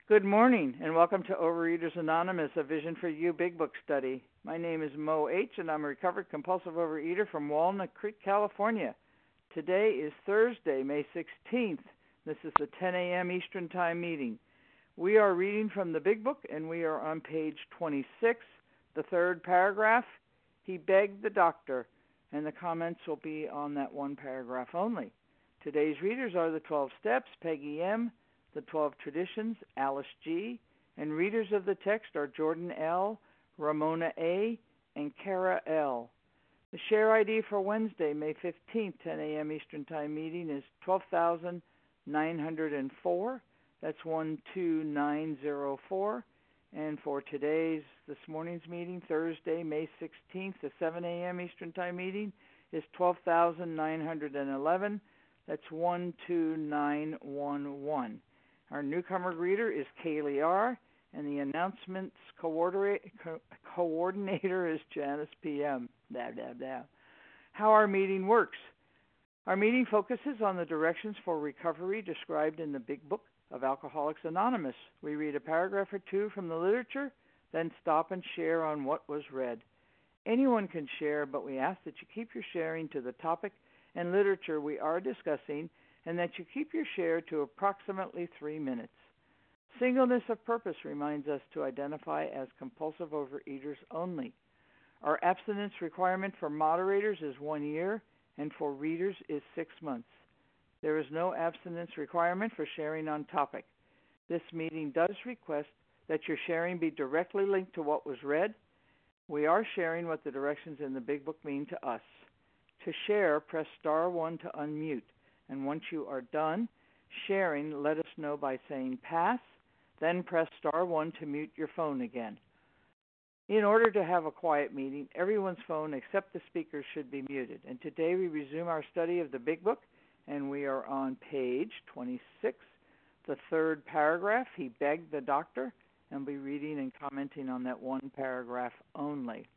Good morning, and welcome to Overeaters Anonymous, a Vision for You Big Book study. My name is Mo H., and I'm a recovered compulsive overeater from Walnut Creek, California. Today is Thursday, May 16th. This is the 10 a.m. Eastern Time meeting. We are reading from the Big Book, and we are on page 26, the third paragraph. He begged the doctor, and the comments will be on that one paragraph only. Today's readers are the 12 Steps, Peggy M., the 12 Traditions, Alice G., and readers of the text are Jordan L., Ramona A., and Kara L. The share ID for Wednesday, May 15th, 10 a.m. Eastern Time meeting is 12,904. That's 12904. And for this morning's meeting, Thursday, May 16th, the 7 a.m. Eastern Time meeting is 12,911. That's 12911. Our newcomer greeter is Kaylee R., and the announcements coordinator is Janice PM. How our meeting works. Our meeting focuses on the directions for recovery described in the Big Book of Alcoholics Anonymous. We read a paragraph or two from the literature, then stop and share on what was read. Anyone can share, but we ask that you keep your sharing to the topic and literature we are discussing, and that you keep your share to approximately 3 minutes. Singleness of purpose reminds us to identify as compulsive overeaters only. Our abstinence requirement for moderators is 1 year, and for readers is 6 months. There is no abstinence requirement for sharing on topic. This meeting does request that your sharing be directly linked to what was read. We are sharing what the directions in the Big Book mean to us. To share, press star 1 to unmute. And once you are done sharing, let us know by saying pass, then press star 1 to mute your phone again. In order to have a quiet meeting, everyone's phone except the speaker should be muted. And today we resume our study of the Big Book, and we are on page 26, the third paragraph. He begged the doctor, and we'll be reading and commenting on that one paragraph only.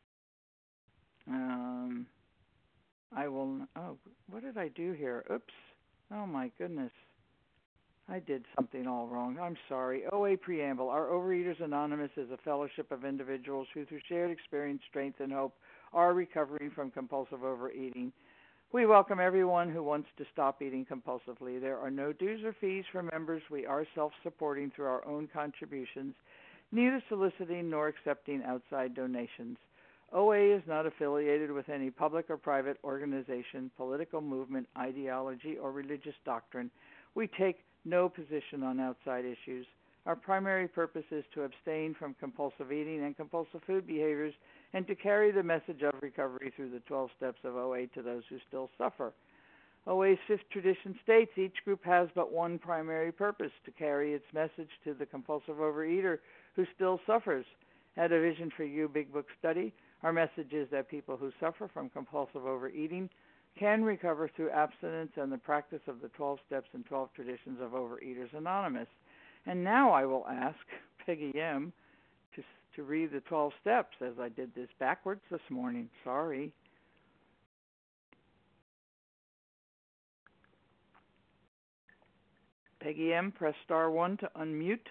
What did I do here? Oops. Oh, my goodness. I did something all wrong. I'm sorry. OA Preamble. Our Overeaters Anonymous is a fellowship of individuals who, through shared experience, strength, and hope, are recovering from compulsive overeating. We welcome everyone who wants to stop eating compulsively. There are no dues or fees for members. We are self-supporting through our own contributions, neither soliciting nor accepting outside donations. OA is not affiliated with any public or private organization, political movement, ideology, or religious doctrine. We take no position on outside issues. Our primary purpose is to abstain from compulsive eating and compulsive food behaviors and to carry the message of recovery through the 12 steps of OA to those who still suffer. OA's fifth tradition states each group has but one primary purpose, to carry its message to the compulsive overeater who still suffers. At a Vision for You Big Book study, our message is that people who suffer from compulsive overeating can recover through abstinence and the practice of the 12 steps and 12 traditions of Overeaters Anonymous. And now I will ask Peggy M. to read the 12 steps, as I did this backwards this morning. Sorry. Peggy M., press star 1 to unmute.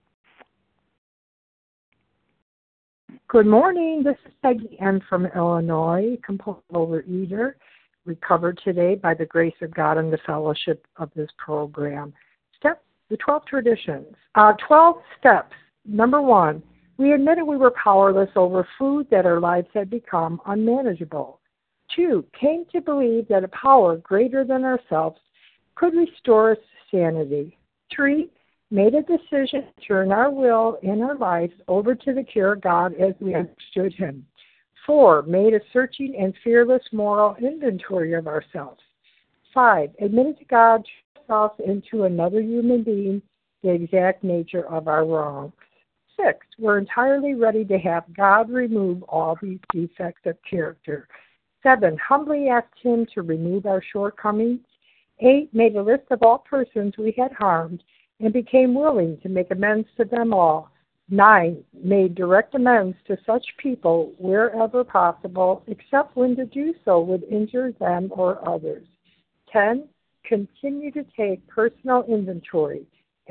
Good morning. This is Peggy M. from Illinois, compulsive overeater, recovered today by the grace of God and the fellowship of this program. The 12 traditions. 12 steps. Number 1, we admitted we were powerless over food, that our lives had become unmanageable. 2, came to believe that a power greater than ourselves could restore us to sanity. 3, made a decision to turn our will and our lives over to the care of God as we understood Him. 4, made a searching and fearless moral inventory of ourselves. 5, admitted to God, to ourselves, and to another human being the exact nature of our wrongs. 6, we're entirely ready to have God remove all these defects of character. 7, humbly asked Him to remove our shortcomings. 8, made a list of all persons we had harmed and became willing to make amends to them all. 9, made direct amends to such people wherever possible, except when to do so would injure them or others. 10, continue to take personal inventory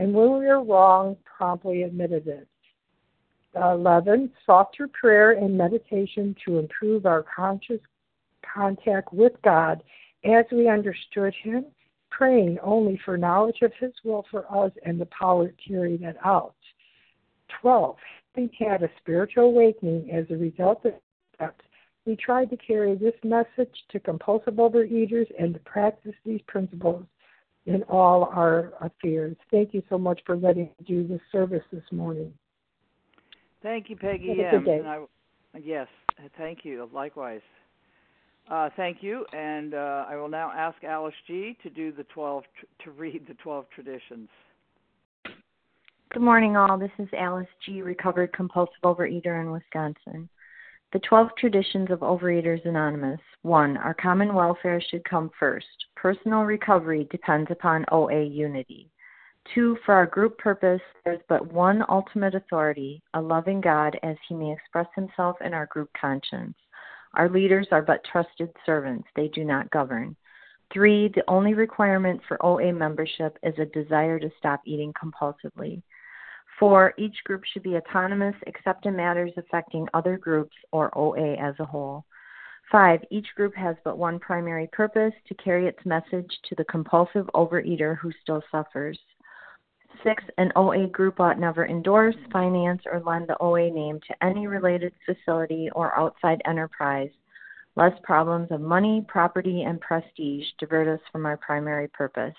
and when we were wrong, promptly admitted it. 11, sought through prayer and meditation to improve our conscious contact with God as we understood Him, praying only for knowledge of His will for us and the power to carry that out. 12, having had a spiritual awakening as a result of steps, we tried to carry this message to compulsive overeaters and to practice these principles in all our affairs. Thank you so much for letting me do this service this morning. Thank you, Peggy Have a M. good day. Yes, thank you. Likewise. Thank you, and I will now ask Alice G. to do to read the 12 traditions. Good morning, all. This is Alice G., recovered compulsive overeater in Wisconsin. The 12 traditions of Overeaters Anonymous. 1. Our common welfare should come first. Personal recovery depends upon OA unity. 2. For our group purpose, there is but one ultimate authority, a loving God, as He may express Himself in our group conscience. Our leaders are but trusted servants. They do not govern. 3. The only requirement for OA membership is a desire to stop eating compulsively. 4. Each group should be autonomous except in matters affecting other groups or OA as a whole. 5. Each group has but one primary purpose, to carry its message to the compulsive overeater who still suffers. 6. An OA group ought never endorse, finance, or lend the OA name to any related facility or outside enterprise, lest problems of money, property, and prestige divert us from our primary purpose.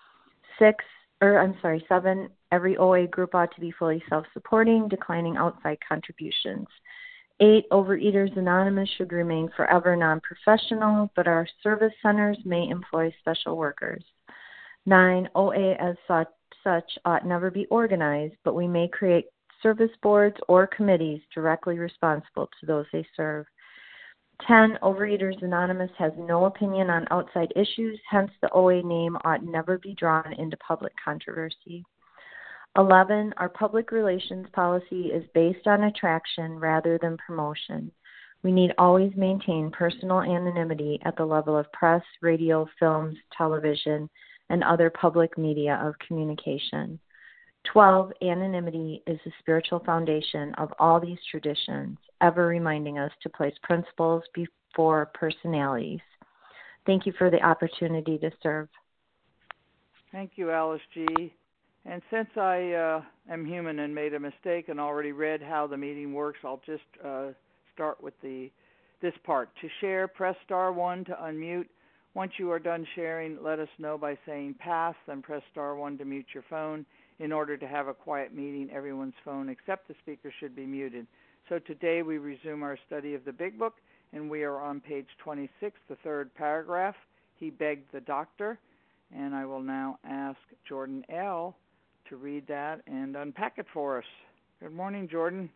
7. Every OA group ought to be fully self-supporting, declining outside contributions. 8. Overeaters Anonymous should remain forever non-professional, but our service centers may employ special workers. 9. OA as such ought never be organized, but we may create service boards or committees directly responsible to those they serve. 10. Overeaters Anonymous has no opinion on outside issues, hence the OA name ought never be drawn into public controversy. 11. Our public relations policy is based on attraction rather than promotion. We need always maintain personal anonymity at the level of press, radio, films, television, and other public media of communication. 12. Anonymity is the spiritual foundation of all these traditions, ever reminding us to place principles before personalities. Thank you for the opportunity to serve. Thank you, Alice G. And since I am human and made a mistake and already read how the meeting works, I'll just start with this part. To share, press star 1 to unmute. Once you are done sharing, let us know by saying pass, then press star 1 to mute your phone. In order to have a quiet meeting, everyone's phone except the speaker should be muted. So today we resume our study of the Big Book, and we are on page 26, the third paragraph. He begged the doctor, and I will now ask Jordan L. to read that and unpack it for us. Good morning, Jordan.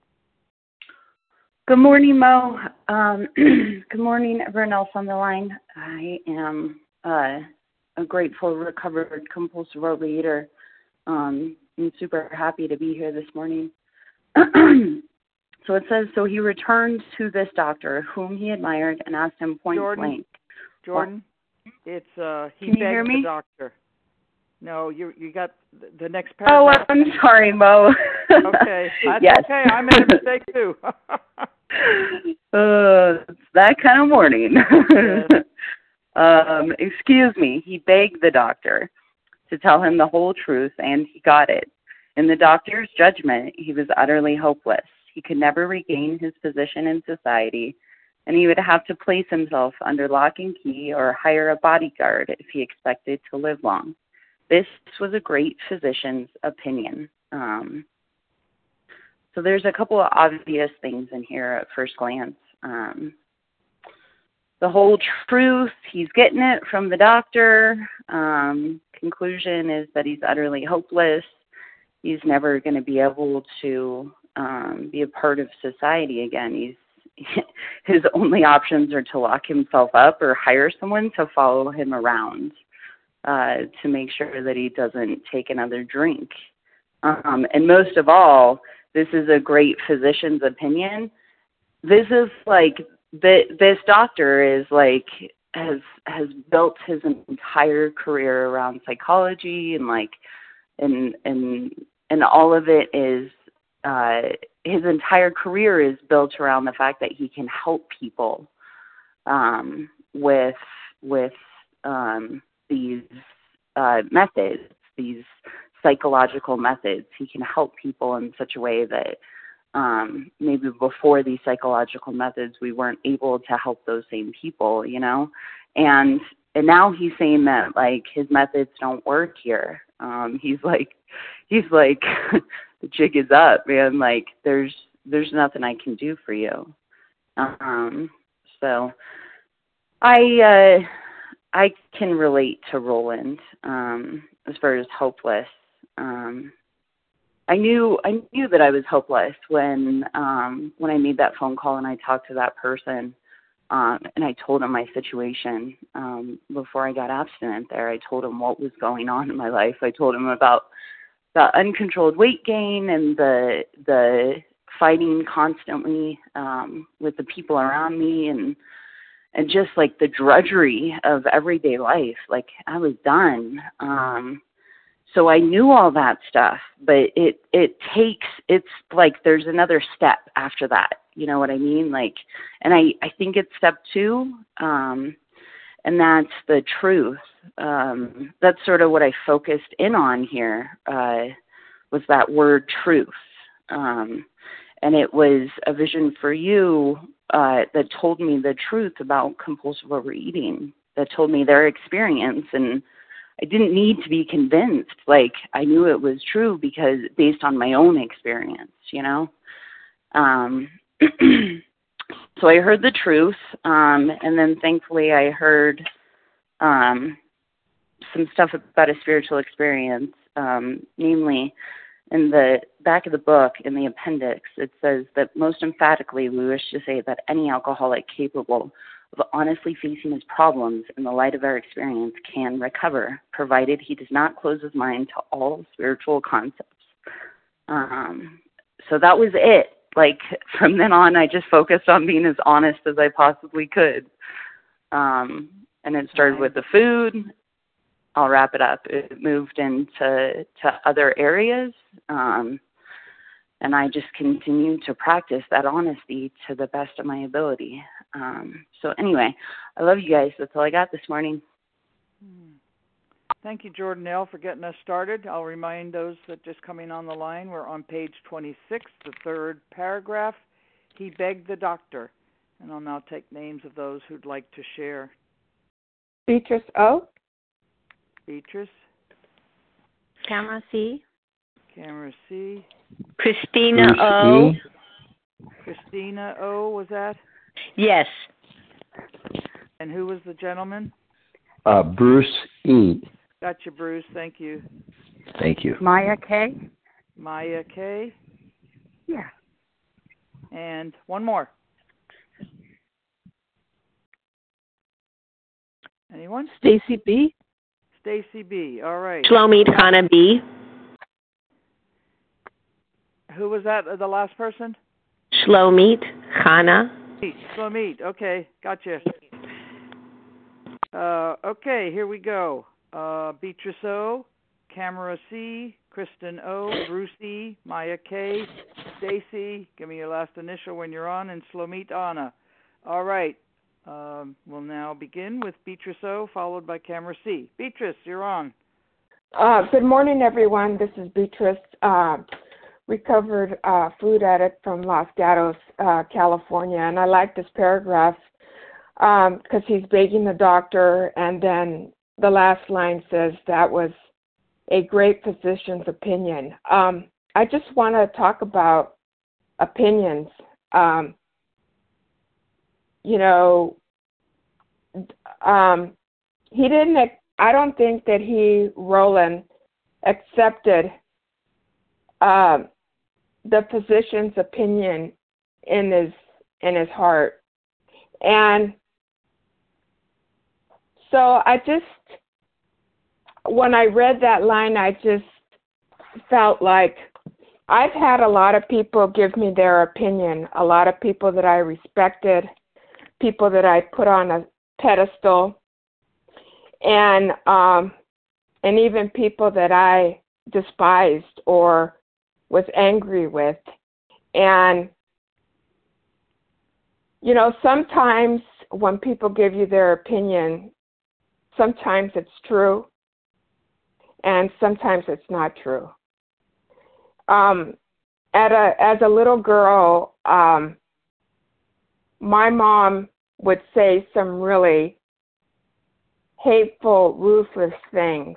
Good morning, Mo. Good morning, everyone else on the line. I am a grateful, recovered, compulsive overeater. I'm super happy to be here this morning. So it says, so he returned to this doctor, whom he admired, and asked him point blank. Jordan, it's he Can you begged hear me? the doctor. No, you got the next paragraph. Oh, I'm sorry, Mo. Okay, that's yes. okay. I made a mistake too. It's that kind of morning. Yes. Excuse me. He begged the doctor to tell him the whole truth, and he got it. In the doctor's judgment, he was utterly hopeless. He could never regain his position in society, and he would have to place himself under lock and key or hire a bodyguard if he expected to live long. This was a great physician's opinion. So there's a couple of obvious things in here at first glance. The whole truth, he's getting it from the doctor. Conclusion is that he's utterly hopeless. He's never going to be able to be a part of society again. His only options are to lock himself up or hire someone to follow him around to make sure that he doesn't take another drink. And most of all, this is a great physician's opinion. This is like, this doctor is like, has built his entire career around psychology and like and all of it is his entire career is built around the fact that he can help people with these methods, these psychological methods. He can help people in such a way that maybe before these psychological methods we weren't able to help those same people, you know. And now he's saying that like his methods don't work here. He's like the jig is up, man. Like there's nothing I can do for you. So I can relate to Roland as far as hopeless. I knew that I was hopeless when I made that phone call and I talked to that person, and I told him my situation before I got abstinent there. I told him what was going on in my life. I told him about the uncontrolled weight gain and the fighting constantly with the people around me and just like the drudgery of everyday life. Like I was done. So I knew all that stuff, but it's like there's another step after that. You know what I mean? Like, and I think it's step 2, and that's the truth. That's sort of what I focused in on here, was that word truth. And it was a vision for you that told me the truth about compulsive overeating, that told me their experience. And I didn't need to be convinced. Like, I knew it was true because based on my own experience, you know. So I heard the truth, and then thankfully I heard some stuff about a spiritual experience, namely in the back of the book, in the appendix, it says that most emphatically we wish to say that any alcoholic capable of honestly facing his problems in the light of our experience can recover, provided he does not close his mind to all spiritual concepts. So that was it. Like, from then on, I just focused on being as honest as I possibly could. And it started with the food. I'll wrap it up. It moved into other areas. And I just continued to practice that honesty to the best of my ability. So anyway, I love you guys. That's all I got this morning. Thank you, Jordan L., for getting us started. I'll remind those that just coming on the line, we're on page 26, the third paragraph. He begged the doctor. And I'll now take names of those who'd like to share. Beatrice O. Beatrice. Camera C. Camera C. Christina O. Christina O, was that? Yes. And who was the gentleman? Bruce E. Gotcha, Bruce. Thank you. Thank you. Maya K. Maya K. Yeah. And one more. Anyone? Stacy B. Stacy B. All right. Shlomit Hana B. Who was that? The last person? Shlomit Hana. Shlomit. Okay, gotcha. Okay, here we go. Beatrice O, Camera C, Kristen O, Bruce E, Maya K, Stacy, give me your last initial when you're on, and Shlomit Anna. All right. We'll now begin with Beatrice O, followed by Camera C. Beatrice, you're on. Good morning, everyone. This is Beatrice, recovered food addict from Los Gatos, California. And I like this paragraph because he's begging the doctor, and then the last line says that was a great physician's opinion. I just want to talk about opinions. He didn't, I don't think that Roland, accepted the physician's opinion in his heart. And so when I read that line, I just felt like I've had a lot of people give me their opinion, a lot of people that I respected, people that I put on a pedestal, and even people that I despised or was angry with. And, you know, sometimes when people give you their opinion, sometimes it's true and sometimes it's not true. As a little girl, my mom would say some really hateful, ruthless things.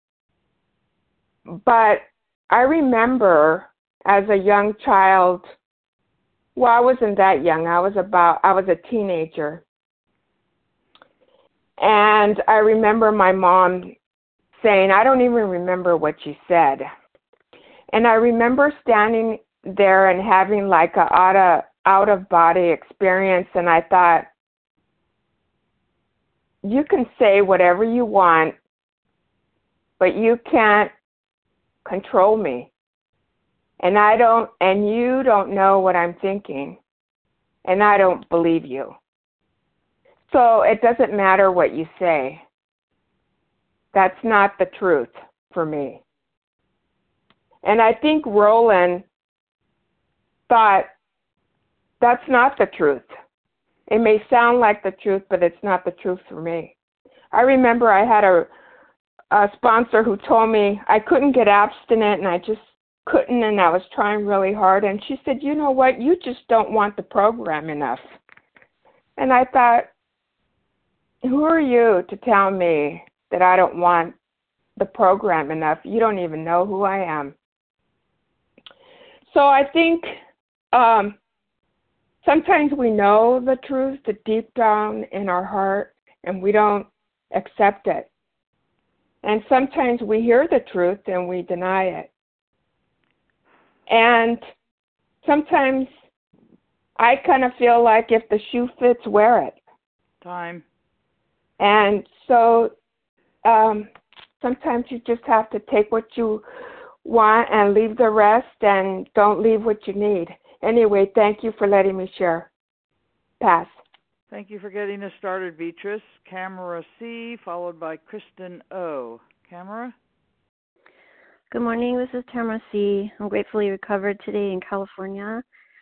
But I remember as a young child, well, I wasn't that young. I was a teenager. And I remember my mom saying, I don't even remember what she said. And I remember standing there and having like a out of body experience, and I thought, you can say whatever you want, but you can't control me. And you don't know what I'm thinking, and I don't believe you. So it doesn't matter what you say. That's not the truth for me. And I think Roland thought, that's not the truth. It may sound like the truth, but it's not the truth for me. I remember I had a sponsor who told me I couldn't get abstinent, and I just couldn't, and I was trying really hard. And she said, you know what, you just don't want the program enough. And I thought, who are you to tell me that I don't want the program enough? You don't even know who I am. So I think sometimes we know the truth deep down in our heart, and we don't accept it. And sometimes we hear the truth and we deny it. And sometimes I kind of feel like if the shoe fits, wear it. Time. And so sometimes you just have to take what you want and leave the rest, and don't leave what you need. Anyway, thank you for letting me share. Pass. Thank you for getting us started, Beatrice. Camera C, followed by Kristen O. Camera? Good morning. This is Tamara C. I'm gratefully recovered today in California.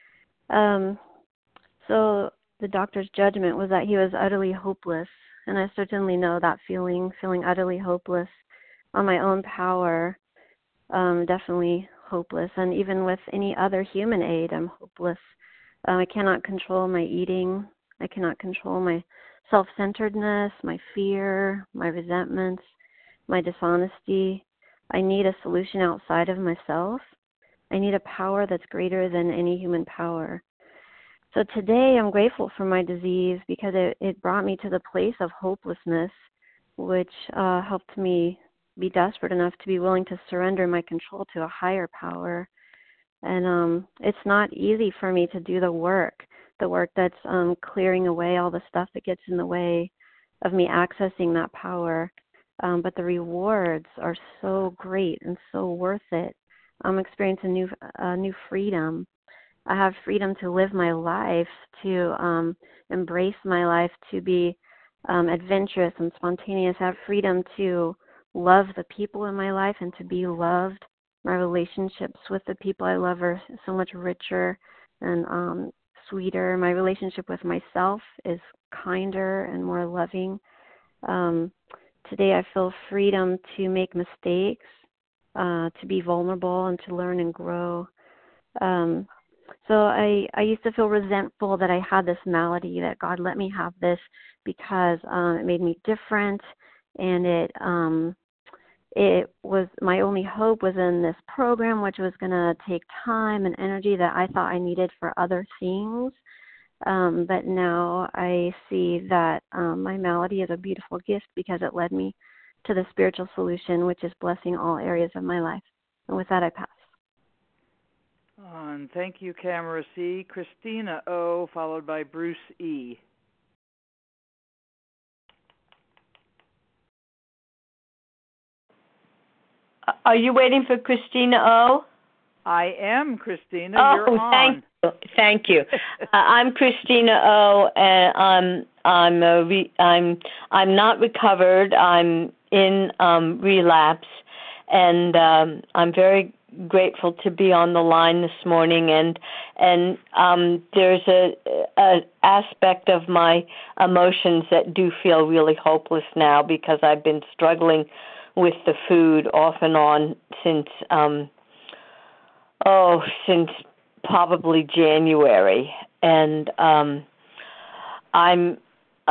So the doctor's judgment was that he was utterly hopeless, and I certainly know that feeling utterly hopeless on my own power, definitely hopeless. And even with any other human aid, I'm hopeless. I cannot control my eating. I cannot control my self-centeredness, my fear, my resentments, my dishonesty. I need a solution outside of myself. I need a power that's greater than any human power. So today I'm grateful for my disease because it brought me to the place of hopelessness, which helped me be desperate enough to be willing to surrender my control to a higher power. And it's not easy for me to do the work that's clearing away all the stuff that gets in the way of me accessing that power. But the rewards are so great and so worth it. I'm experiencing a new freedom. I have freedom to live my life, to embrace my life, to be adventurous and spontaneous. I have freedom to love the people in my life and to be loved. My relationships with the people I love are so much richer and sweeter. My relationship with myself is kinder and more loving. Today I feel freedom to make mistakes, to be vulnerable and to learn and grow. So I used to feel resentful that I had this malady, that God let me have this because it made me different, and it was my only hope was in this program, which was going to take time and energy that I thought I needed for other things. But now I see that my malady is a beautiful gift because it led me to the spiritual solution, which is blessing all areas of my life. And with that, I pass. And thank you, Camera C. Christina O., followed by Bruce E. Are you waiting for Christina O? I am, Christina. Oh, you're on. Thank you. I'm Christina O, and I'm not recovered. I'm in relapse, and I'm very grateful to be on the line this morning. And there's a aspect of my emotions that do feel really hopeless now, because I've been struggling with the food off and on since probably January. And I'm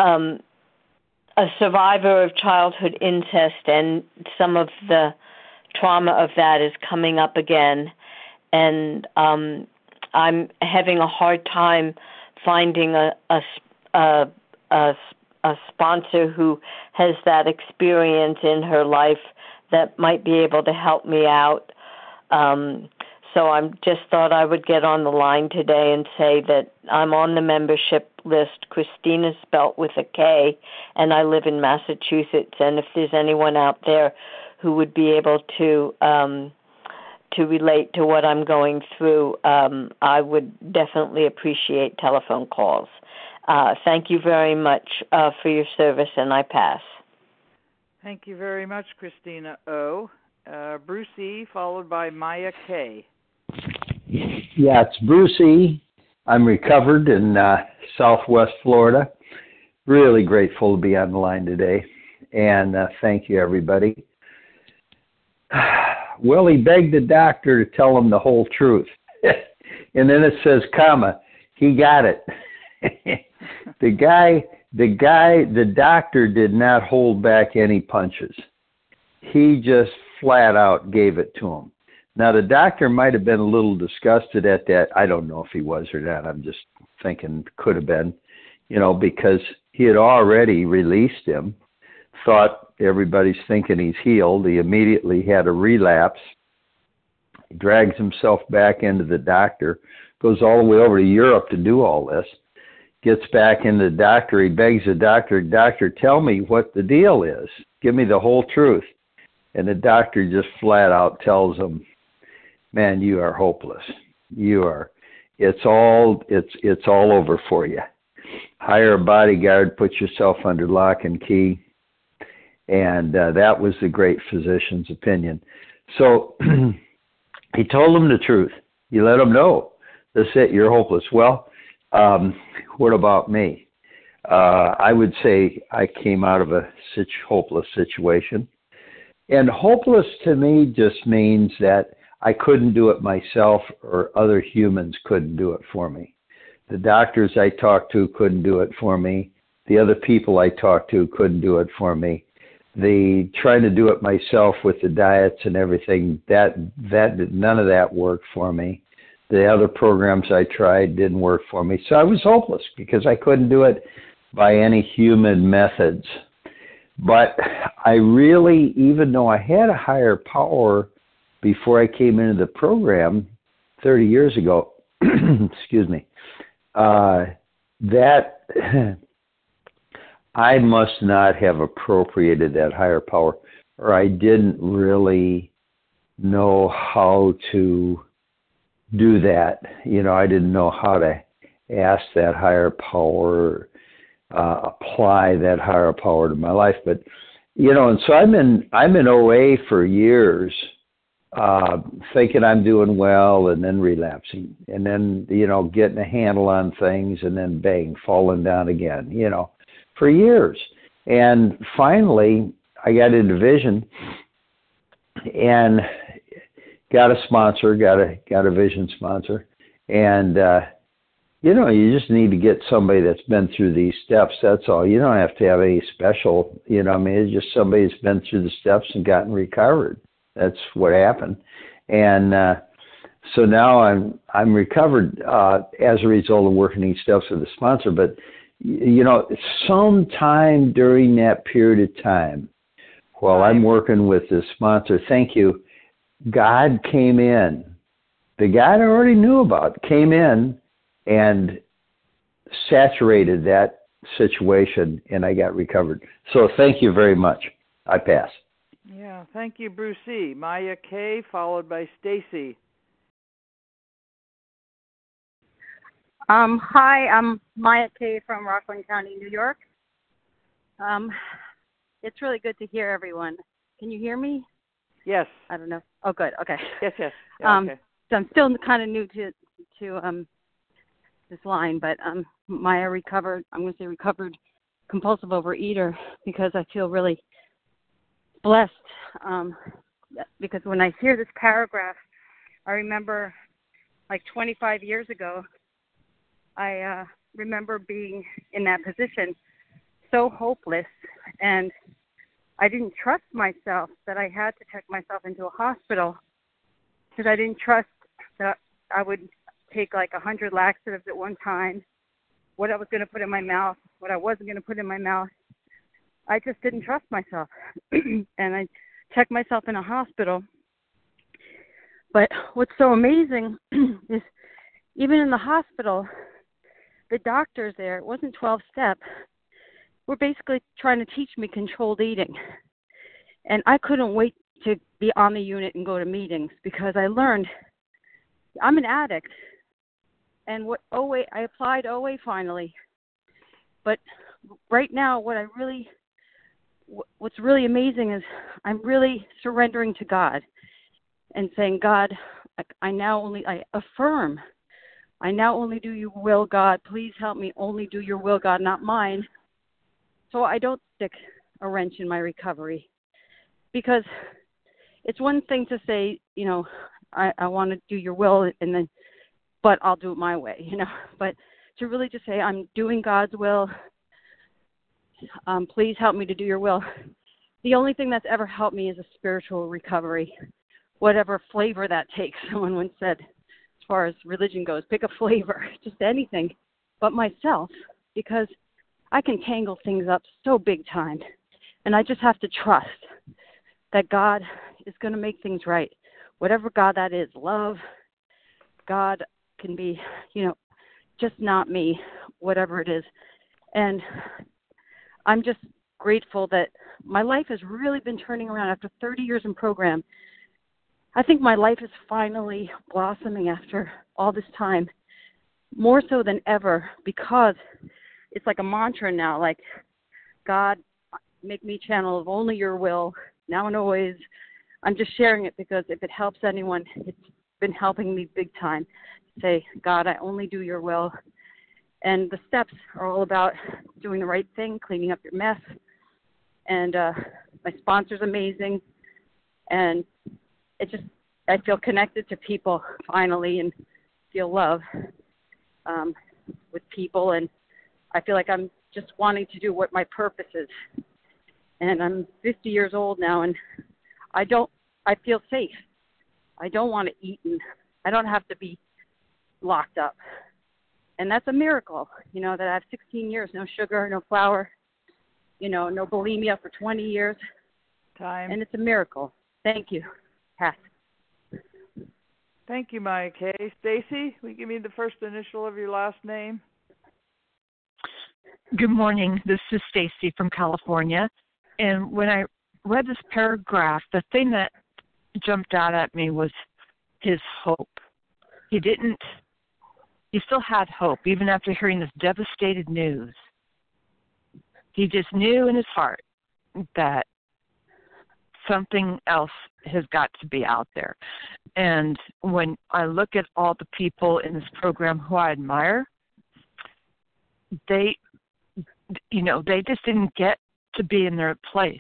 a survivor of childhood incest, and some of the trauma of that is coming up again. And I'm having a hard time finding a sponsor who has that experience in her life that might be able to help me out. So I just thought I would get on the line today and say that I'm on the membership list. Christina spelt with a K, and I live in Massachusetts. And if there's anyone out there who would be able to relate to what I'm going through, I would definitely appreciate telephone calls. Thank you very much for your service, and I pass. Thank you very much, Christina O. Bruce E., followed by Maya K. Yeah, it's Bruce E. I'm recovered in Southwest Florida. Really grateful to be on the line today, and thank you, everybody. Well, he begged the doctor to tell him the whole truth. And then it says, comma, he got it. The doctor did not hold back any punches. He just flat out gave it to him. Now, the doctor might have been a little disgusted at that. I don't know if he was or not. I'm just thinking could have been, because he had already released him, thought everybody's thinking he's healed. He immediately had a relapse, drags himself back into the doctor, goes all the way over to Europe to do all this, gets back into the doctor. He begs the doctor, tell me what the deal is. Give me the whole truth. And the doctor just flat out tells him, man, you are hopeless. You are. It's all over for you. Hire a bodyguard, put yourself under lock and key. And that was the great physician's opinion. So he told him the truth. You let him know. That's it, you're hopeless. Well, what about me? I would say I came out of a hopeless situation. And hopeless to me just means that I couldn't do it myself, or other humans couldn't do it for me. The doctors I talked to couldn't do it for me. The other people I talked to couldn't do it for me. The trying to do it myself with the diets and everything, that none of that worked for me. The other programs I tried didn't work for me. So I was hopeless because I couldn't do it by any human methods. But I really, even though I had a higher power before I came into the program 30 years ago, excuse me, that I must not have appropriated that higher power, or I didn't really know how to do that. I didn't know how to ask that higher power, apply that higher power to my life. But, and so I'm in OA for years, thinking I'm doing well and then relapsing and then, getting a handle on things and then bang, falling down again, for years. And finally, I got into Vision and got a sponsor, got a Vision sponsor. And, you just need to get somebody that's been through these steps. That's all. You don't have to have any special, it's just somebody that's been through the steps and gotten recovered. That's what happened. And so now I'm recovered as a result of working these steps with the sponsor. But, sometime during that period of time, while I'm working with the sponsor, thank you, God came in. The God I already knew about came in and saturated that situation, and I got recovered. So thank you very much. I pass. Yeah, thank you, Bruce E. Maya K., followed by Stacy. Hi, I'm Maya K. from Rockland County, New York. It's really good to hear everyone. Can you hear me? Yes. I don't know. Oh, good. Okay. Yes. Yeah, okay. So I'm still kind of new to this line, but Maya recovered. I'm going to say recovered compulsive overeater because I feel really blessed. Because when I hear this paragraph, I remember like 25 years ago, I remember being in that position, so hopeless, and I didn't trust myself that I had to check myself into a hospital because I didn't trust that I would take like 100 laxatives at one time, what I was going to put in my mouth, what I wasn't going to put in my mouth. I just didn't trust myself. And I checked myself in a hospital. But what's so amazing is even in the hospital, the doctors there, it wasn't 12-step, were basically trying to teach me controlled eating. And I couldn't wait to be on the unit and go to meetings because I learned I'm an addict. And I applied OA finally. But right now, what's really amazing is I'm really surrendering to God and saying, God, I affirm, I now only do your will, God. Please help me only do your will, God, not mine. So I don't stick a wrench in my recovery. Because it's one thing to say, I want to do your will, but I'll do it my way, But to really just say, I'm doing God's will. Please help me to do your will. The only thing that's ever helped me is a spiritual recovery, whatever flavor that takes. Someone once said, as far as religion goes, pick a flavor, just anything but myself, because I can tangle things up so big time. And I just have to trust that God is going to make things right. Whatever God that is, love, God can be, just not me, whatever it is. And I'm just grateful that my life has really been turning around after 30 years in program. I think my life is finally blossoming after all this time, more so than ever, because it's like a mantra now, like, God, make me channel of only your will, now and always. I'm just sharing it because if it helps anyone, it's been helping me big time. Say, God, I only do your will. And the steps are all about doing the right thing, cleaning up your mess. And my sponsor's amazing. And I feel connected to people finally and feel love with people. And I feel like I'm just wanting to do what my purpose is. And I'm 50 years old now, and I feel safe. I don't want to eat, and I don't have to be locked up. And that's a miracle, that I have 16 years, no sugar, no flour, no bulimia for 20 years. Time. And it's a miracle. Thank you. Pass. Thank you, Maya K. Stacy, will you give me the first initial of your last name? Good morning. This is Stacy from California. And when I read this paragraph, the thing that jumped out at me was his hope. He still had hope, even after hearing this devastated news. He just knew in his heart that something else has got to be out there. And when I look at all the people in this program who I admire, they just didn't get to be in their place,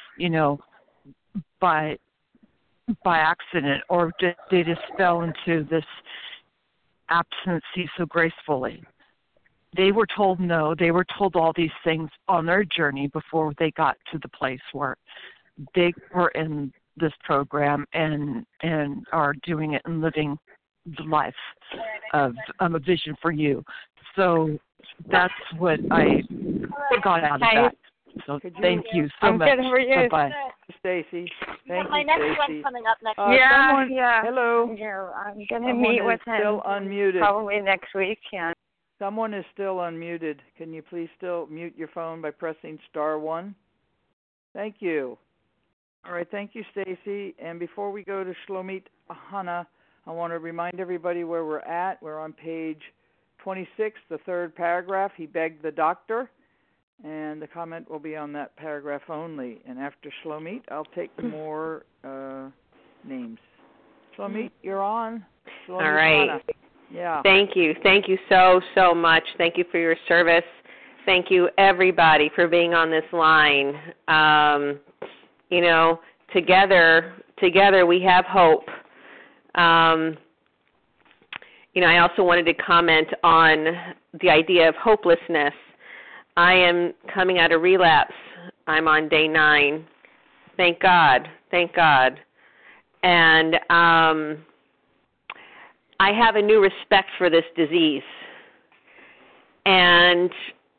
by accident, or they just fell into this abstinency so gracefully. They were told no. They were told all these things on their journey before they got to the place where they were in this program and are doing it and living the life of a vision for you. So that's what I got out of that. So thank you so much. I'm good. How are you? Bye-bye. Stacy. Thank my you, next Stacy. one's coming up next week. Yeah. Hello. Yeah, I'm going to meet with him still unmuted. probably next week. Yeah. Someone is still unmuted. Can you please still mute your phone by pressing *1? Thank you. All right, thank you, Stacy. And before we go to Shlomit Ahana, I want to remind everybody where we're at. We're on page 26, the third paragraph. He begged the doctor. And the comment will be on that paragraph only. And after Shlomit, I'll take more names. Shlomit, you're on. Shlomit, all right. Hannah. Yeah. Thank you. Thank you so much. Thank you for your service. Thank you, everybody, for being on this line. Together we have hope. I also wanted to comment on the idea of hopelessness. I am coming out of relapse. I'm on day 9. Thank God. And I have a new respect for this disease. And,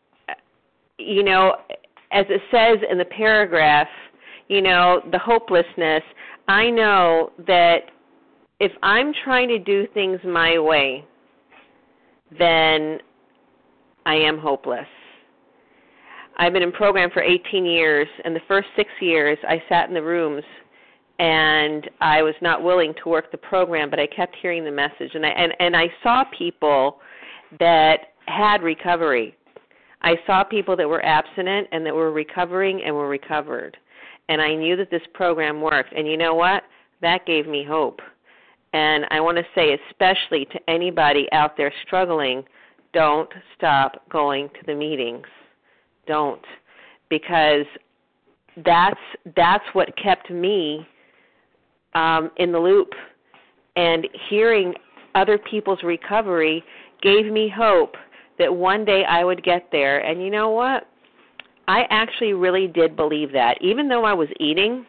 as it says in the paragraph, the hopelessness, I know that if I'm trying to do things my way, then I am hopeless. I've been in program for 18 years, and the first 6 years I sat in the rooms and I was not willing to work the program, but I kept hearing the message. And I saw people that had recovery. I saw people that were abstinent and that were recovering and were recovered. And I knew that this program worked. And you know what? That gave me hope. And I want to say especially to anybody out there struggling, don't stop going to the meetings. Don't. Because that's what kept me in the loop. And hearing other people's recovery gave me hope that one day I would get there. And you know what? I actually really did believe that. Even though I was eating,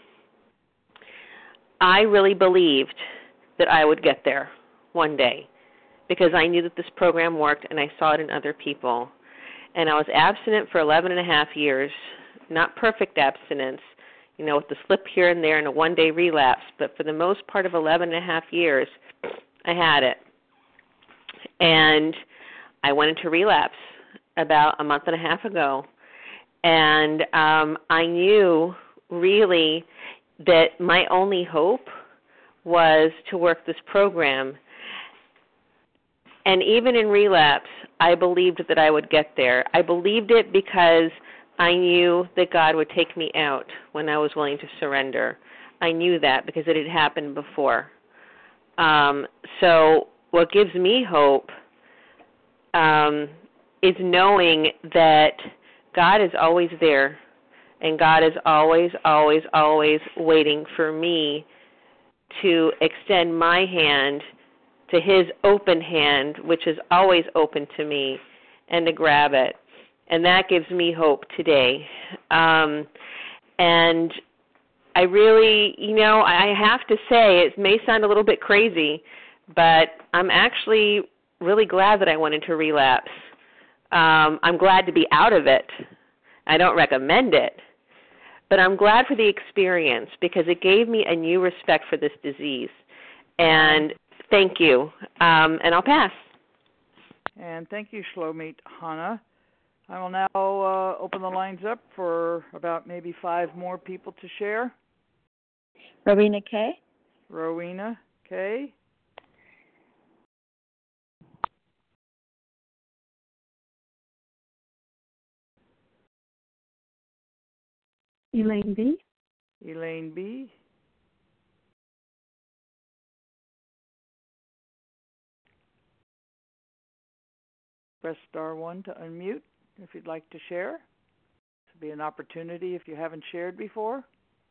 I really believed that I would get there one day because I knew that this program worked and I saw it in other people. And I was abstinent for 11 and a half years, not perfect abstinence, with the slip here and there and a one-day relapse, but for the most part of 11 and a half years, I had it. And I went into relapse about a month and a half ago. And I knew really that my only hope was to work this program. And even in relapse, I believed that I would get there. I believed it because I knew that God would take me out when I was willing to surrender. I knew that because it had happened before. So what gives me hope is knowing that God is always there, and God is always, always, always waiting for me to extend my hand to his open hand, which is always open to me, and to grab it. And that gives me hope today. And I really, I have to say, it may sound a little bit crazy, but I'm actually really glad that I went into relapse. I'm glad to be out of it. I don't recommend it. But I'm glad for the experience because it gave me a new respect for this disease. And thank you. And I'll pass. And thank you, Shlomit Hannah. I will now open the lines up for about maybe 5 more people to share. Rowena K. Rowena K. Elaine B. Elaine B. Press *1 to unmute if you'd like to share. This will be an opportunity if you haven't shared before.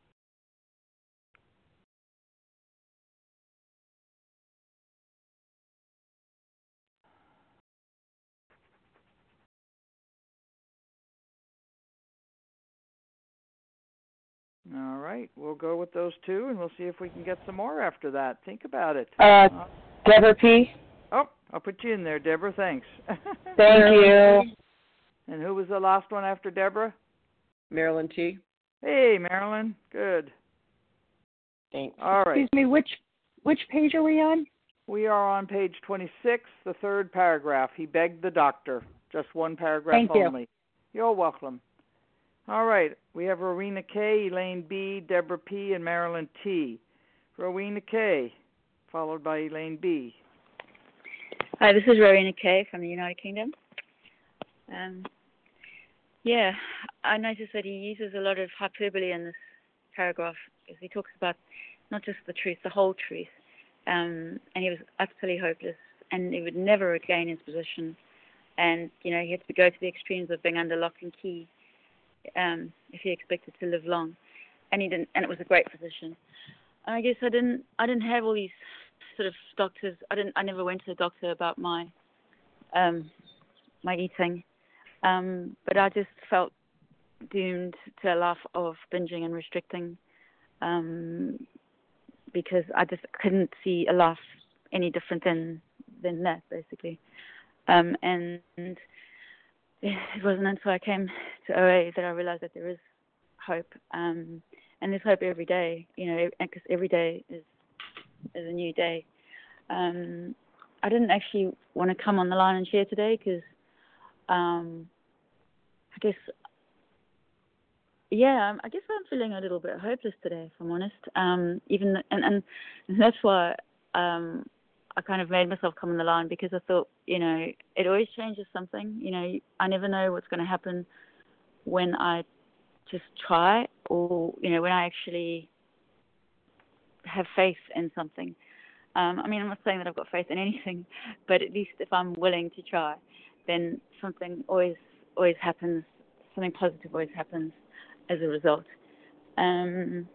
All right, we'll go with those 2, and we'll see if we can get some more after that. Think about it. Deborah P. Oh, I'll put you in there, Deborah. Thanks. Thank you. And who was the last one after Deborah? Marilyn T. Hey, Marilyn. Good. Thanks. All right. Excuse me, which page are we on? We are on page 26, the 3rd paragraph. He begged the doctor. Just 1 paragraph only. You're welcome. All right. We have Rowena K., Elaine B., Deborah P., and Marilyn T. Rowena K., followed by Elaine B. Hi, this is Rowena K. from the United Kingdom. Yeah, I noticed that he uses a lot of hyperbole in this paragraph because he talks about not just the truth, the whole truth. And he was utterly hopeless, and he would never regain his position. And, he had to go to the extremes of being under lock and key if he expected to live long. And he didn't, and it was a great position. And I guess I didn't have all these sort of doctors. I never went to the doctor about my eating. But I just felt doomed to a life of binging and restricting because I just couldn't see a life any different than that, basically. And it wasn't until I came to OA that I realized that there is hope. And there's hope every day, because every day is a new day. I didn't actually want to come on the line and share today because I guess I'm feeling a little bit hopeless today, if I'm honest. And that's why I kind of made myself come on the line, because I thought, it always changes something. I never know what's going to happen when I just try, or when I actually have faith in something. I'm not saying that I've got faith in anything, but at least if I'm willing to try, then something always happens. Something positive always happens as a result. I'm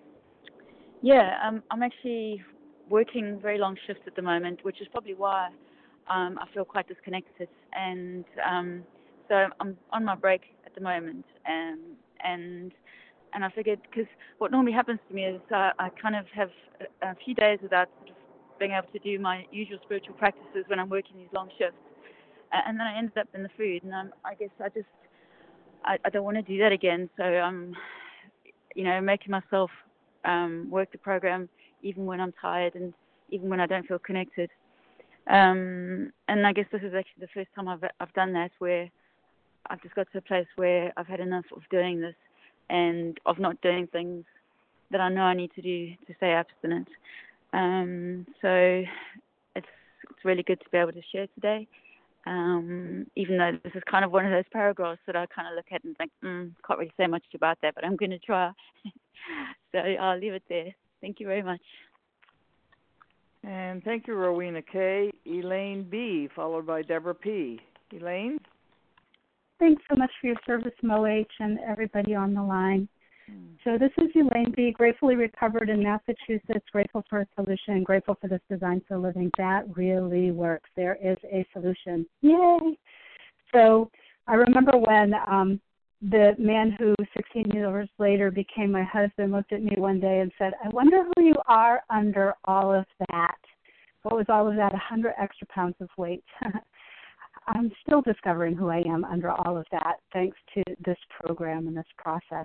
actually working very long shifts at the moment, which is probably why I feel quite disconnected. And so I'm on my break at the moment, and I figured, because what normally happens to me is I kind of have a few days without sort of being able to do my usual spiritual practices when I'm working these long shifts, and then I ended up in the food, and I guess I don't want to do that again. So I'm, making myself work the program even when I'm tired and even when I don't feel connected. And I guess this is actually the first time I've done that, where I've just got to a place where I've had enough of doing this and of not doing things that I know I need to do to stay abstinent. So it's really good to be able to share today. Even though this is kind of one of those paragraphs that I kind of look at and think, can't really say much about that, but I'm going to try. So I'll leave it there. Thank you very much. And thank you, Rowena K. Elaine B., followed by Deborah P. Elaine? Thanks so much for your service, MoH, and everybody on the line. So this is Elaine B., gratefully recovered in Massachusetts, grateful for a solution, grateful for this Design for Living. That really works. There is a solution. Yay! So I remember when the man who 16 years later became my husband looked at me one day and said, I wonder who you are under all of that. What was all of that? 100 extra pounds of weight. I'm still discovering who I am under all of that, thanks to this program and this process.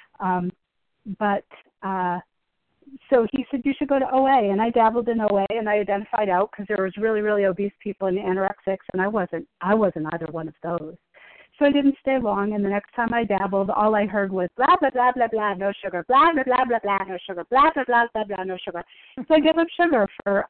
So he said, you should go to OA. And I dabbled in OA, and I identified out because there was really, really obese people and anorexics, and I wasn't either one of those. So I didn't stay long, and the next time I dabbled, all I heard was blah, blah, blah, blah, blah, no sugar, blah, blah, blah, blah, blah, no sugar, blah, blah, blah, blah, blah, no sugar. So I gave up sugar for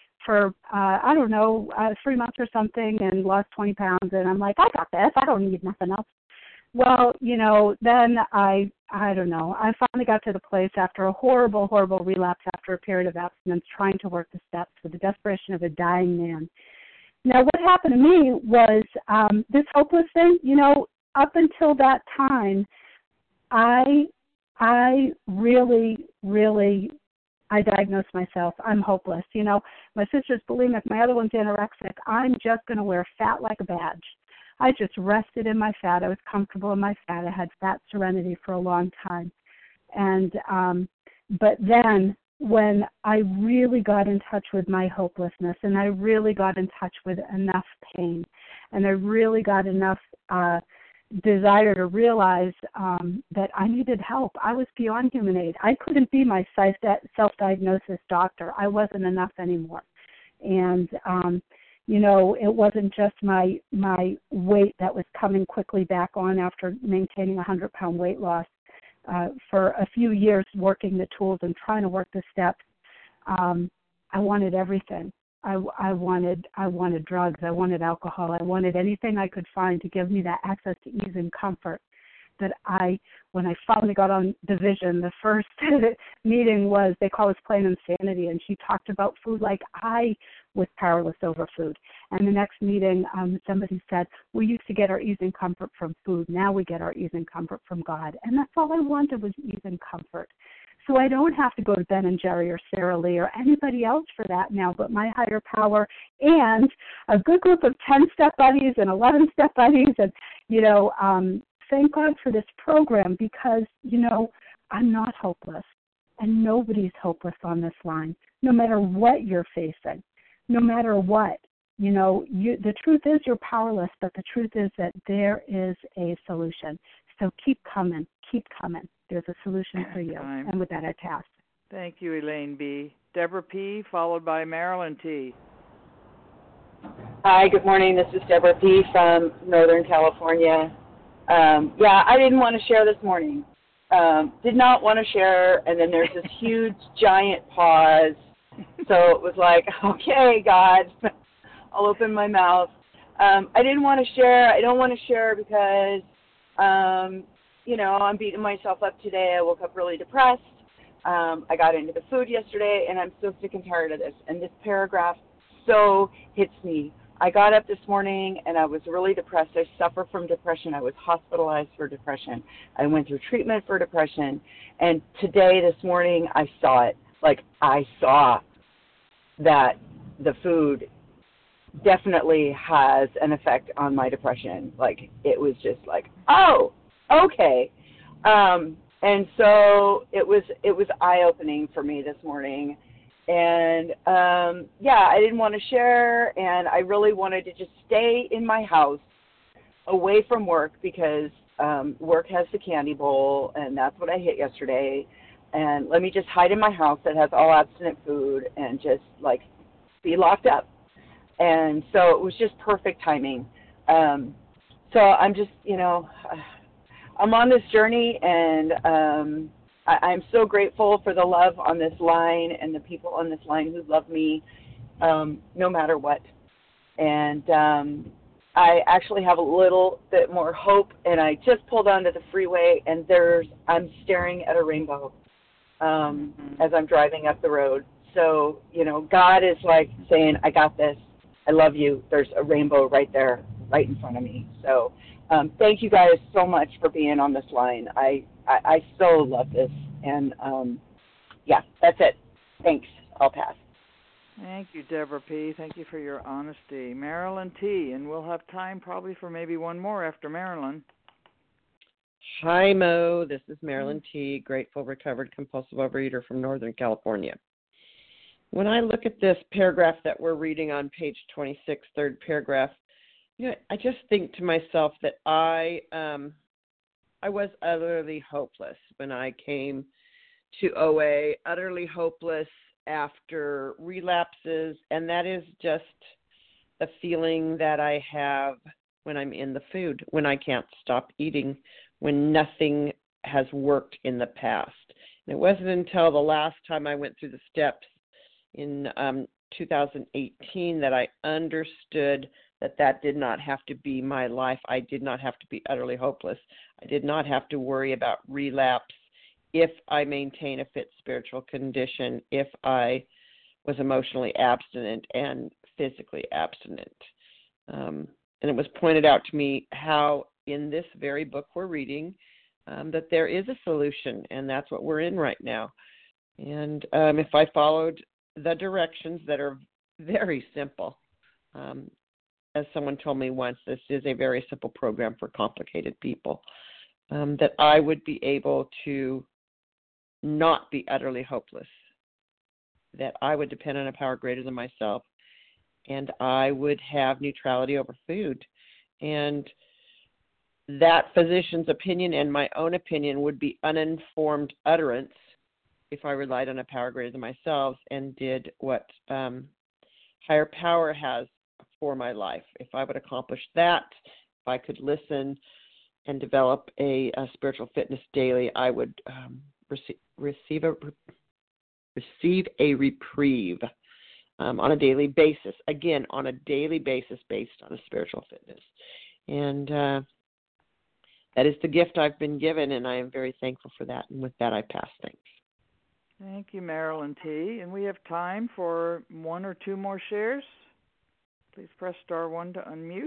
3 months or something, and lost 20 pounds, and I'm like, I got this. I don't need nothing else. Well, then I finally got to the place after a horrible, horrible relapse after a period of abstinence, trying to work the steps with the desperation of a dying man. Now, what happened to me was this hopeless thing, up until that time, I really, really, I diagnosed myself. I'm hopeless. My sister's bulimic, my other one's anorexic. I'm just going to wear fat like a badge. I just rested in my fat. I was comfortable in my fat. I had fat serenity for a long time. And but then when I really got in touch with my hopelessness, and I really got in touch with enough pain, and I really got enough desire to realize that I needed help. I was beyond human aid. I couldn't be my self-diagnosis doctor. I wasn't enough anymore. And it wasn't just my weight that was coming quickly back on after maintaining 100-pound weight loss. For a few years working the tools and trying to work the steps, I wanted everything. I wanted drugs. I wanted alcohol. I wanted anything I could find to give me that access to ease and comfort. When I finally got on the vision, the first meeting was, they call us Plain Insanity, and she talked about food like I was powerless over food. And the next meeting, somebody said, we used to get our ease and comfort from food. Now we get our ease and comfort from God. And that's all I wanted was ease and comfort. So I don't have to go to Ben and Jerry or Sarah Lee or anybody else for that now, but my higher power and a good group of 10-step buddies and 11-step buddies. And, thank God for this program because, I'm not hopeless. And nobody's hopeless on this line, no matter what you're facing, no matter what. The truth is you're powerless, but the truth is that there is a solution. So keep coming. There's a solution for you. And with that, I pass. Thank you, Elaine B. Deborah P., followed by Marilyn T. Hi, good morning. This is Deborah P. from Northern California. I didn't want to share this morning. Did not want to share, and then there's this huge, giant pause. So it was like, okay, God, I'll open my mouth. I didn't want to share. I don't want to share because, I'm beating myself up today. I woke up really depressed. I got into the food yesterday, and I'm so sick and tired of this. And this paragraph so hits me. I got up this morning, and I was really depressed. I suffer from depression. I was hospitalized for depression. I went through treatment for depression. And today, this morning, I saw it. I saw that the food definitely has an effect on my depression. It was just oh, okay. And so it was eye-opening for me this morning. And, I didn't want to share, and I really wanted to just stay in my house away from work because work has the candy bowl, and that's what I hit yesterday. And let me just hide in my house that has all abstinent food and just, be locked up. And so it was just perfect timing. So I'm just, I'm on this journey, and I'm so grateful for the love on this line and the people on this line who love me no matter what. And I actually have a little bit more hope, and I just pulled onto the freeway, and I'm staring at a rainbow as I'm driving up the road. So, God is saying, I got this. I love you. There's a rainbow right there, right in front of me. So thank you guys so much for being on this line. I so love this. And, that's it. Thanks. I'll pass. Thank you, Deborah P. Thank you for your honesty. Marilyn T., and we'll have time probably for maybe one more after Marilyn. Hi, Mo. This is Marilyn T., grateful, recovered, compulsive overeater from Northern California. When I look at this paragraph that we're reading on page 26, third paragraph, I just think to myself that I was utterly hopeless when I came to OA, utterly hopeless after relapses, and that is just the feeling that I have when I'm in the food, when I can't stop eating, when nothing has worked in the past. And it wasn't until the last time I went through the steps in 2018 that I understood that did not have to be my life. I did not have to be utterly hopeless. I did not have to worry about relapse if I maintain a fit spiritual condition, if I was emotionally abstinent and physically abstinent. And it was pointed out to me how in this very book we're reading that there is a solution, and that's what we're in right now. And if I followed the directions that are very simple, as someone told me once, this is a very simple program for complicated people, that I would be able to not be utterly hopeless, that I would depend on a power greater than myself, and I would have neutrality over food. And that physician's opinion and my own opinion would be uninformed utterance if I relied on a power greater than myself and did what higher power has for my life. If I would accomplish that, if I could listen and develop a spiritual fitness daily, I would receive a reprieve. on a daily basis. Again, on a daily basis based on a spiritual fitness. And that is the gift I've been given, and I am very thankful for that. And with that, I pass. Thanks. Thank you, Marilyn T. And we have time for one or two more shares. Please press star 1 to unmute.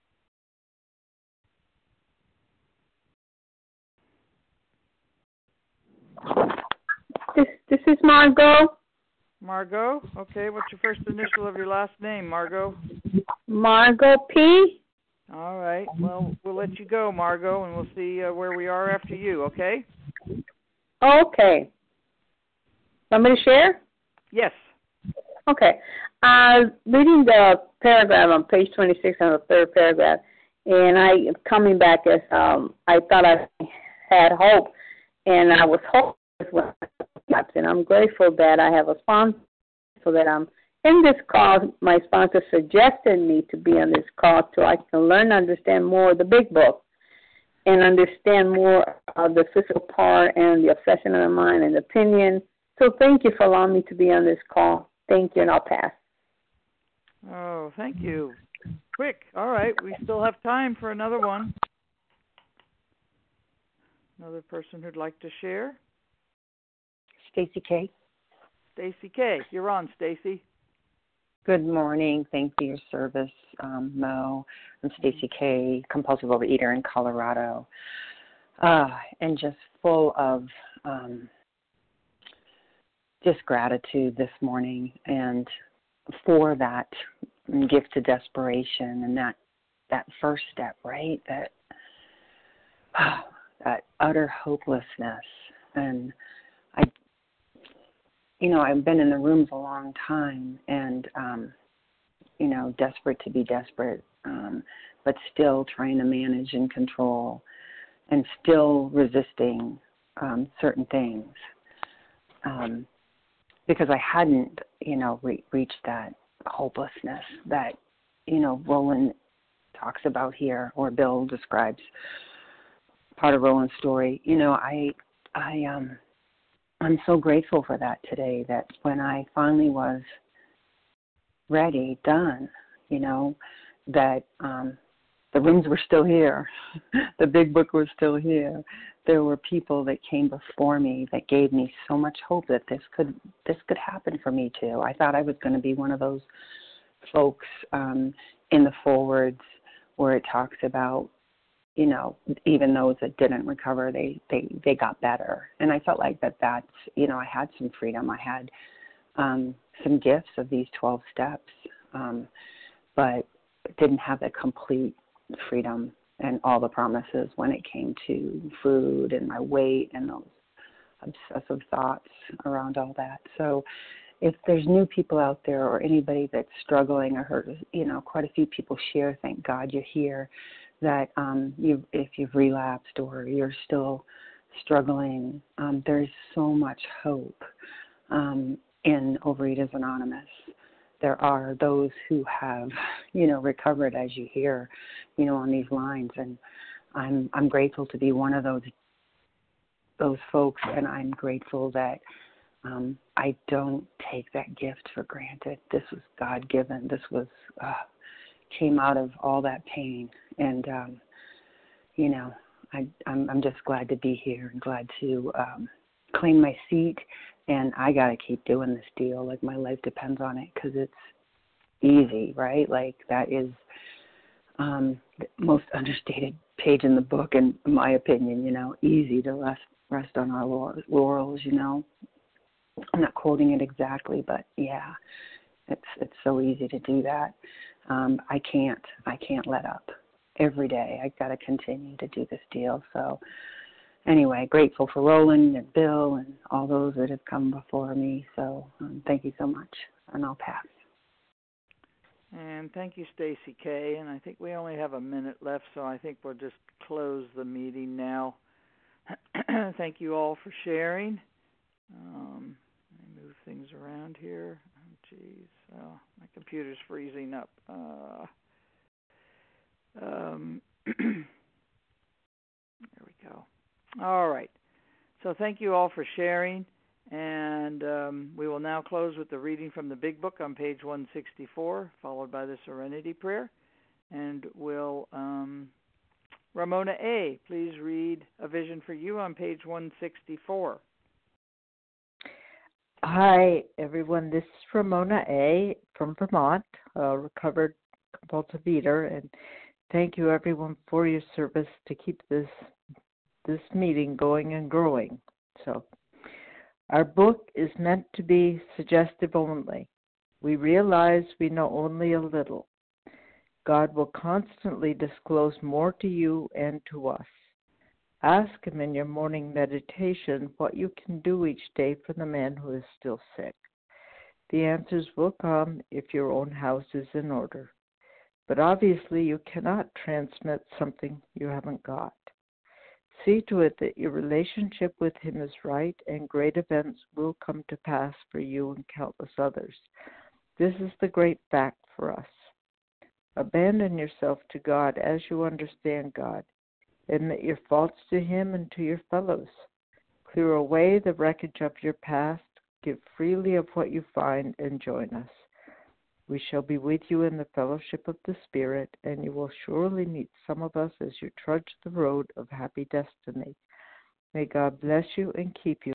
This is Margot. Margot? Okay, what's your first initial of your last name, Margot? Margot P. All right. Well, we'll let you go, Margot, and we'll see where we are after you, okay? Okay. Want me to share? Yes. Okay. Reading the paragraph on page 26 on the third paragraph, and I coming back as I thought I had hope, and I was hopeless when I collapsed, and I'm grateful that I have a sponsor so that I'm in this call. My sponsor suggested me to be on this call so I can learn and understand more of the big book and understand more of the physical part and the obsession of the mind and opinion. So thank you for allowing me to be on this call. Thank you, and I'll pass. Oh, thank you. Quick. All right. We still have time for another one. Another person who'd like to share? Stacy K. Stacy K. You're on, Stacy. Good morning. Thank you for your service, Mo. I'm Stacy K., compulsive overeater in Colorado, and just full of just gratitude this morning, and for that gift to desperation and that first step, right? That utter hopelessness. And I've been in the rooms a long time, and desperate to be desperate, but still trying to manage and control, and still resisting certain things. Because I hadn't, reached that hopelessness that, Roland talks about here, or Bill describes part of Roland's story. I'm so grateful for that today, that when I finally was ready, done, that the rooms were still here. The big book was still here. There were people that came before me that gave me so much hope that this could happen for me too. I thought I was going to be one of those folks in the forwards where it talks about, even those that didn't recover, they got better. And I felt like that's, I had some freedom. I had some gifts of these 12 steps, but didn't have the complete freedom and all the promises when it came to food and my weight and those obsessive thoughts around all that. So if there's new people out there or anybody that's struggling, I heard, quite a few people share, thank God you're here, that if you've relapsed or you're still struggling, there's so much hope in Overeaters Anonymous. There are those who have, recovered, as you hear, on these lines, and I'm grateful to be one of those folks, and I'm grateful that I don't take that gift for granted. This was God-given. This was came out of all that pain, and I'm just glad to be here and glad to claim my seat. And I got to keep doing this deal. Like, my life depends on it, because it's easy, right? Like, that is the most understated page in the book, in my opinion, easy to rest on our laurels, I'm not quoting it exactly, but yeah, it's so easy to do that. I can't let up. Every day I got to continue to do this deal. So anyway, grateful for Roland and Bill and all those that have come before me. So thank you so much, and I'll pass. And thank you, Stacy K. And I think we only have a minute left, so I think we'll just close the meeting now. Thank you all for sharing. Let me move things around here. Oh, geez. Oh, my computer's freezing up. There we go. All right. So thank you all for sharing. And we will now close with the reading from the Big Book on page 164, followed by the Serenity Prayer. And will Ramona A., please read A Vision for You on page 164. Hi, everyone. This is Ramona A. from Vermont, a recovered compulsive eater, and thank you, everyone, for your service to keep this meeting going and growing. So, our book is meant to be suggestive only. We realize we know only a little. God will constantly disclose more to you and to us. Ask Him in your morning meditation what you can do each day for the man who is still sick. The answers will come if your own house is in order. But obviously you cannot transmit something you haven't got. See to it that your relationship with Him is right, and great events will come to pass for you and countless others. This is the great fact for us. Abandon yourself to God as you understand God. Admit your faults to Him and to your fellows. Clear away the wreckage of your past. Give freely of what you find and join us. We shall be with you in the fellowship of the Spirit, and you will surely meet some of us as you trudge the road of happy destiny. May God bless you and keep you.